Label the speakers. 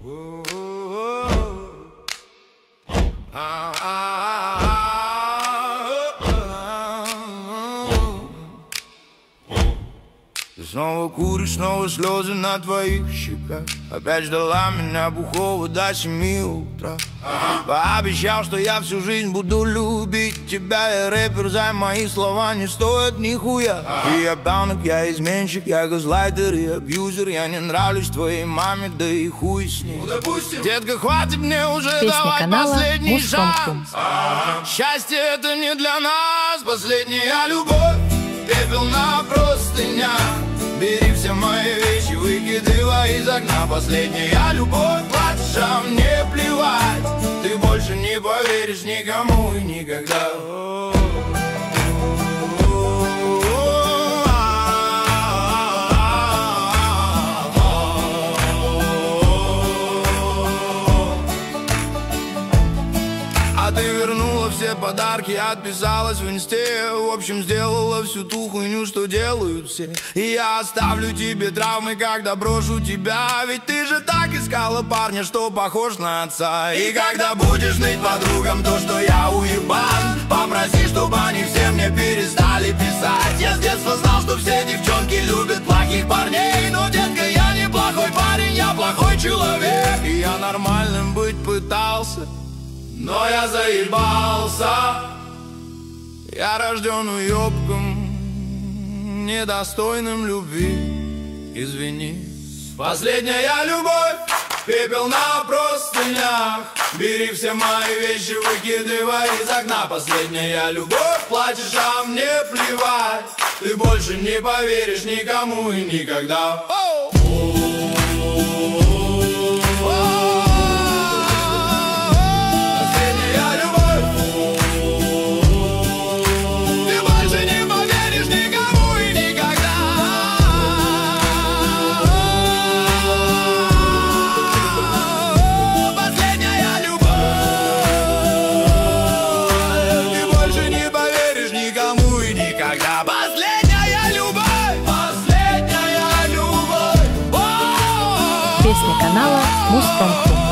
Speaker 1: Снова куришь, снова слезы на твоих щеках. Опять ждала меня бухого до 7 утра. Пообещал, что я всю жизнь буду любить тебя. Я рэпер, за мои слова не стоят нихуя. И я пьянок, я изменщик, я газлайтер и абьюзер. Я не нравлюсь твоей маме, да и хуй с ней. Детка, хватит мне уже давать последний шанс. Счастье это не для нас, последняя любовь. Пепел на простынях. Бери все мои вещи, выкидывай из окна. Последняя любовь, плачешь, а мне плевать. Ты больше не поверишь никому и никогда. А ты вернула все подарки, отписалась в инсте. В общем, сделала всю ту хуйню, что делают все. И я оставлю тебе травмы, когда брошу тебя. Ведь ты же так искала парня, что похож на отца. И когда будешь ныть подругам то, что я уебан, попроси, чтобы они все мне перестали писать. Я с детства знал, что все девчонки любят плохих парней. Но, детка, я не плохой парень, я плохой человек. И я нормальным быть пытался, но я заебался. Я рожден уёбком, недостойным любви. Извини. Последняя любовь, пепел на простынях. Бери все мои вещи, выкидывай из окна. Последняя любовь, плачешь, а мне плевать. Ты больше не поверишь никому и никогда.
Speaker 2: Песня канала Муз.ру.